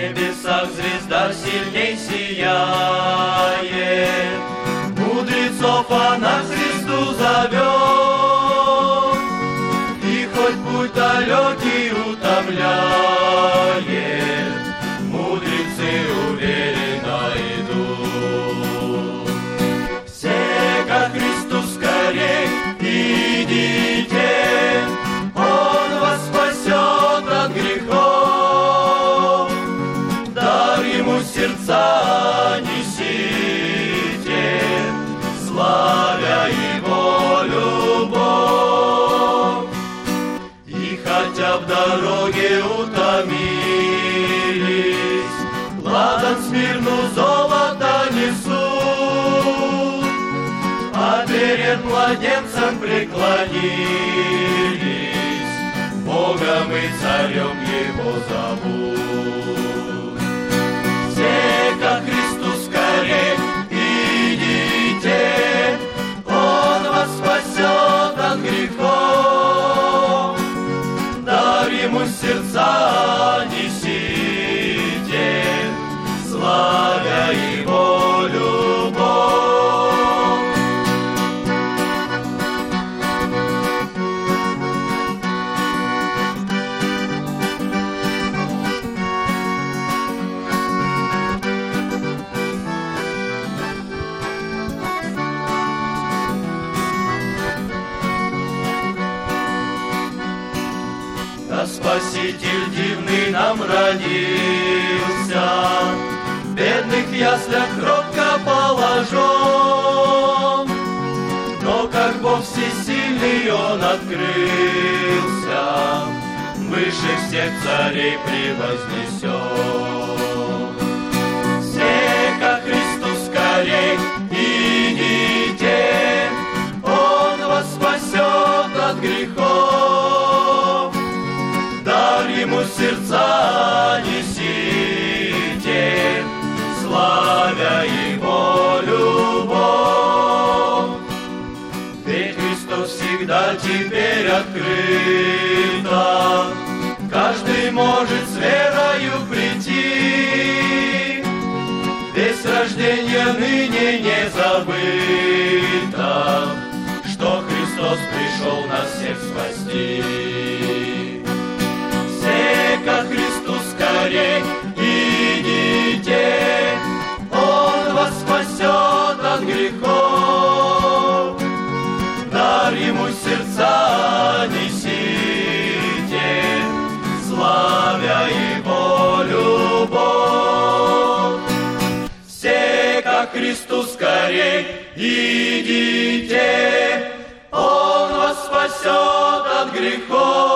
небесах звезда сильней сияет, мудрецов она Христу зовет, и хоть путь далекий утомляет, мудрецы уверенно идут. Все ко Христу скорей идите, Он вас спасет от грехов, дар Ему сердца несите, славя Его любовь. И хотя в дороге утомились, ладан Смирну золото несут, а перед младенцем преклонились, Богом и Царем Его зовут. Все ко Христу скорей идите, Он вас спасет от грехов, дар Ему сердца несите, славя Его любовь. Да Спаситель дивный нам родился, бедных в яслях кротко положен, но как Бог всесильный Он открылся, выше всех царей превознесен. Все ко Христу скорей идите, Он вас спасет от грехов, дар Ему сердца несите, славя Его любовь. Ведь Христос всегда теперь открыто, каждый может с верою прийти, ведь с рождения ныне не забыто, что Христос пришел нас всех спасти. Ко Христу скорей идите, Он вас спасет от грехов, дар Ему сердца несите, славя Его любовь. Все ко Христу скорей идите, Он вас спасет от грехов,